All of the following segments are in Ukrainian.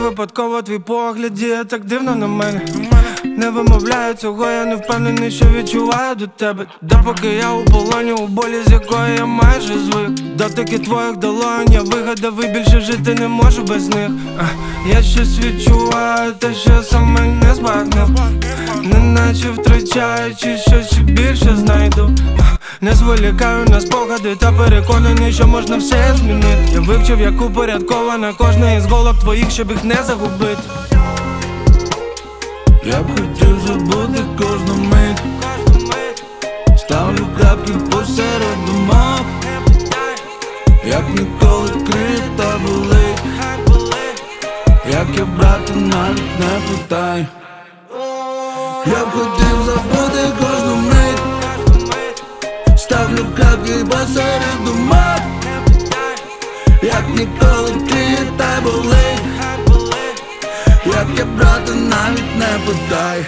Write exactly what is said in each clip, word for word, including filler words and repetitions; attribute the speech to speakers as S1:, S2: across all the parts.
S1: випадково твій погляд діє так дивно на мене. Не вимовляю цього, я не впевнений, що відчуваю до тебе. Допоки я у полоні, у болі, з якої я майже звик. Дотики твоїх долонь, я вигадав і більше жити не можу без них. Я щось відчуваю, те, що саме не збагнув. Неначе втрачаючи щось, ще більше знайду. Не зволікаю на спогади та переконаний, що можна все змінити. Я вивчив, як упорядкована кожна із голок твоїх, щоб їх не загубити.
S2: Я б хотів забути кожну мить. Ставлю крапки посеред думок. Як ніколи крив та болить. Як я брати навіть не питай. Я б хотів забути кожну мить. Ставлю крапки посеред думок. Як ніколи крив та болить. Як я брати навіть не питай.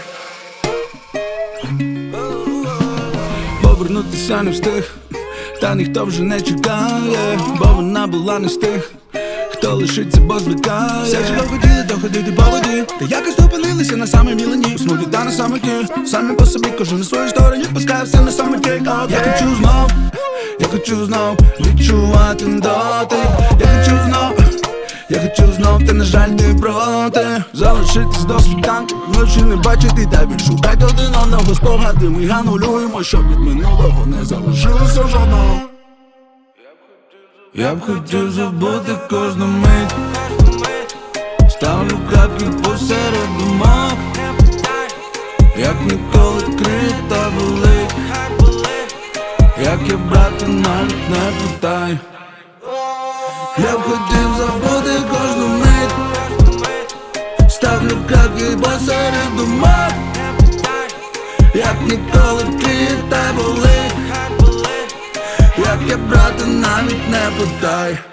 S2: Повернутися не встиг, та ніхто вже не чекає, бо вона була не з тих, хто лишиться, бо звикає. Все ж хотіли доходити по воді, та якось опинилися на самій мілені. У смуті та на самоті, самі по собі, кожен на своїй стороні, пускає все на самоті. Okay. Я хочу знов, я хочу знов відчувати дотик. Я хочу знов, я хочу знов, та на жаль ти проти. Залишитись до світанку, вночі не бачити, та відшукати один одного спогади. Ми анулюємо, щоб від минулого не залишилося жодного. Я б хотів забути кожну мить. Ставлю крапки посеред думок. Як ніколи крив та болить. Як я брати навіть не питай. Я б хотів забути кожну мить. Ставлю крапки посеред думок. Як ніколи крив та болить. Як я брати навіть не питай.